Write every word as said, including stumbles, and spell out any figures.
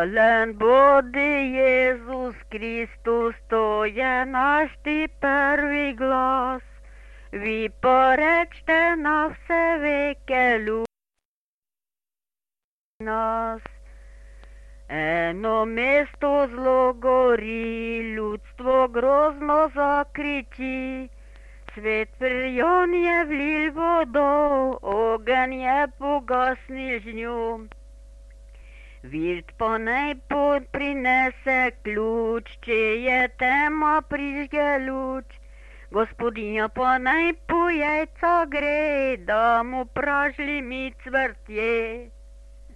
Hvalen bodi Jezus Kristus, to je naš ti prvi glas. Vi porečte na vse veke ljubi nas. Eno mesto zlo gori, ljudstvo grozno zakriči. Svet prijon je vlil vodo, ogenj je pogasnil z njo. Virt pa naj pot prinese ključ, če je tema prižge luč. Gospodinja pa naj po jajca gre, da mu pražli mi cvrtje.